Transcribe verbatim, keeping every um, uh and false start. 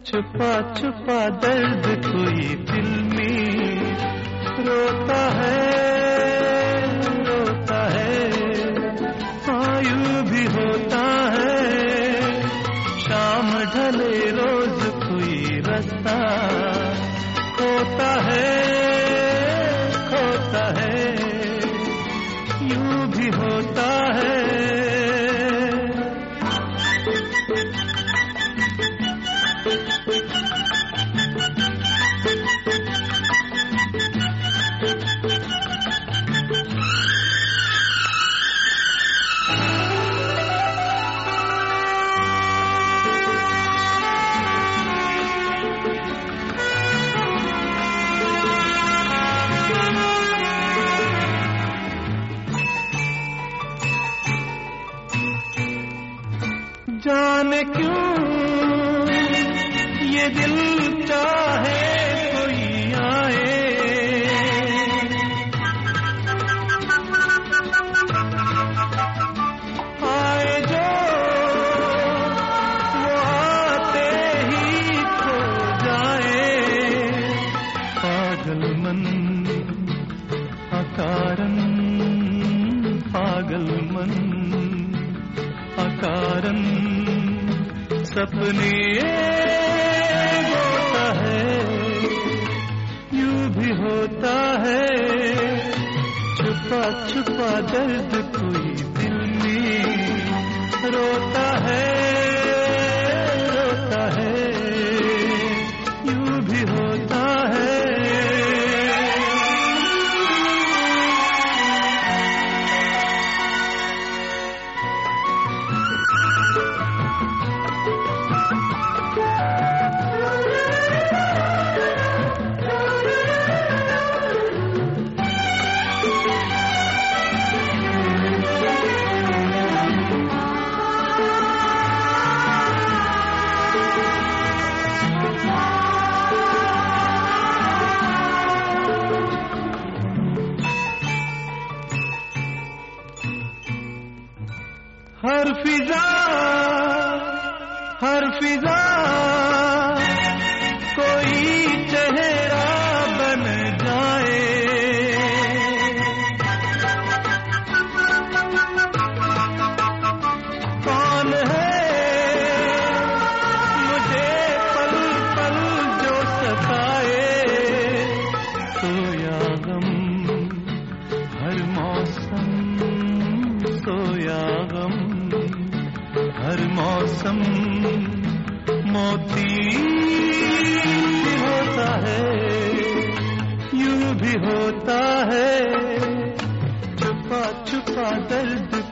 छुपा छुपा दर्द कोई दिल में रोता है, रोता है। हाँ यूं भी होता है, शाम ढले रोज कोई रास्ता खोता है, खोता है। यूं भी होता है। जाने क्यों ये दिल चाहे कोई आए, आए जो वो आते ही खो जाए। पागल मन अकारण, पागल मन अकारण सपने होता है, यूं भी होता है। छुपा छुपा दर्द कोई दिल में रोता है, रोता है। यूं भी होता है। हर फिजा हर फिजा कोई चेहरा बन जाए, कौन है मुझे पल पल जो सताए। सोया गम हर मौसम, सोया गम हर मौसम मोती भी होता है, यूं भी होता है। छुपा छुपा दर्द